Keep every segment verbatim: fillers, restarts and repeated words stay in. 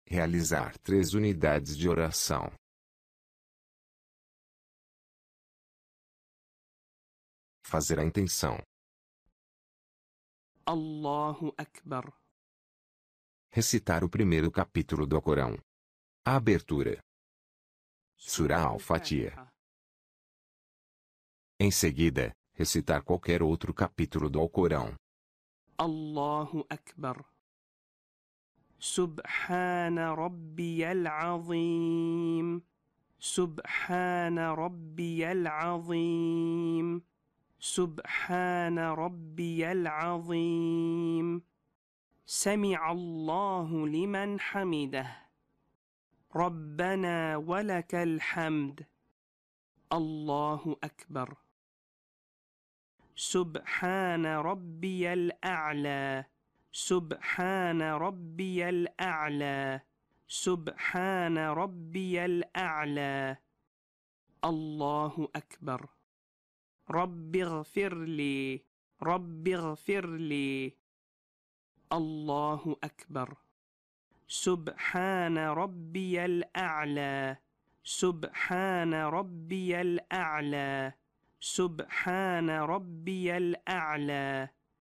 Realizar três unidades de oração. Fazer a intenção. Allahu Akbar. Recitar o primeiro capítulo do Alcorão. A abertura. Surah Al-Fatiha. Em seguida, recitar qualquer outro capítulo do Alcorão. Allahu Akbar. Subhana Rabbiyal Azim. Subhana Rabbiyal Azim. Subhana Rabbiyal Azim. سمع الله لمن حمده. ربنا ولك الحمد. الله أكبر. سبحان ربي الأعلى. سبحان ربي الأعلى. سبحان ربي الأعلى. الله أكبر. رب اغفر لي. رب اغفر لي. الله أكبر. سبحان ربي الأعلى. سبحان ربي الأعلى. سبحان ربي الأعلى.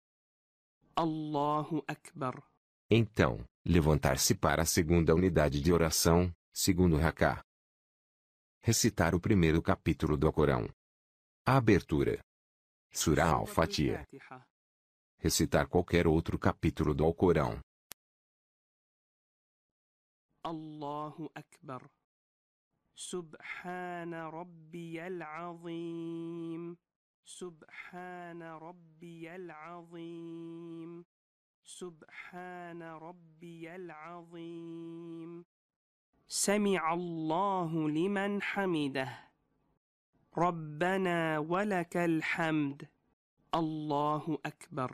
الله أكبر. Então, levantar-se para a segunda unidade de oração, segundo Raká. Recitar o primeiro capítulo do Alcorão. A abertura. Surah Al-Fatiha. Recitar qualquer outro capítulo do Alcorão. Allahu Akbar. Subhana Rabbiyal Azim. Subhana Rabbiyal Azim. Subhana Rabbiyal Azim. سمع الله لمن حمده. ربنا ولك الحمد. الله أكبر.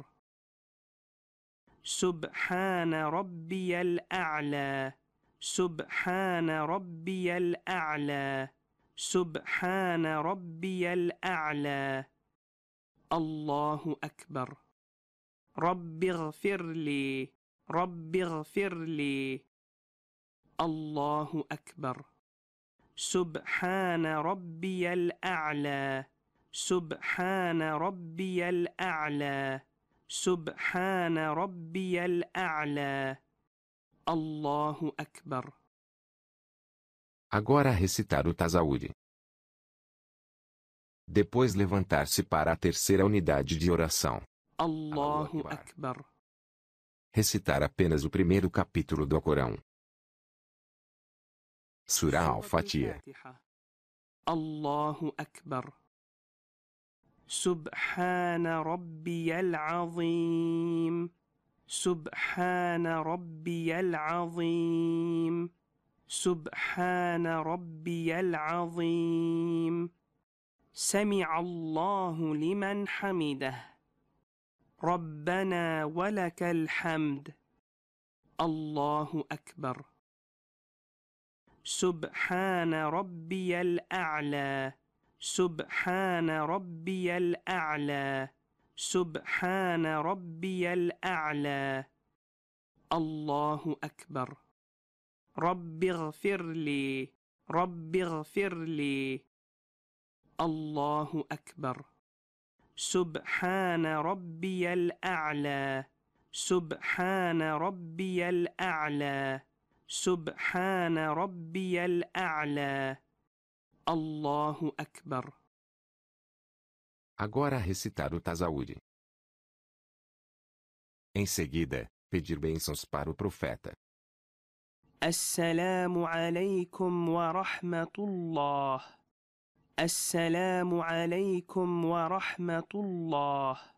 سبحان ربي الأعلى. سبحان ربي الأعلى. سبحان ربي الأعلى. الله أكبر. رب اغفر لي. رب اغفر لي. الله أكبر. سبحان ربي الأعلى. سبحان ربي الأعلى. سبحان ربي الأعلى. الله أكبر. Agora recitar o Tazawud. Depois levantar-se para a terceira unidade de oração. Allahu Akbar. Recitar apenas o primeiro capítulo do Alcorão. Surah Al-Fatiha. Allahu Akbar. سبحان ربي العظيم. سبحان ربي العظيم. سبحان ربي العظيم. سمع الله لمن حمده. ربنا ولك الحمد. الله أكبر. سبحان ربي الأعلى. سبحان ربي الأعلى. سبحان ربي الأعلى. الله أكبر. رب اغفر لي. رب اغفر لي. الله أكبر. سبحان ربي الأعلى. سبحان ربي الأعلى. سبحان ربي الأعلى. الله أكبر. Agora recitar o Tazawud. Em seguida, pedir bênçãos para o profeta. السلام عليكم ورحمة الله. السلام عليكم ورحمة الله.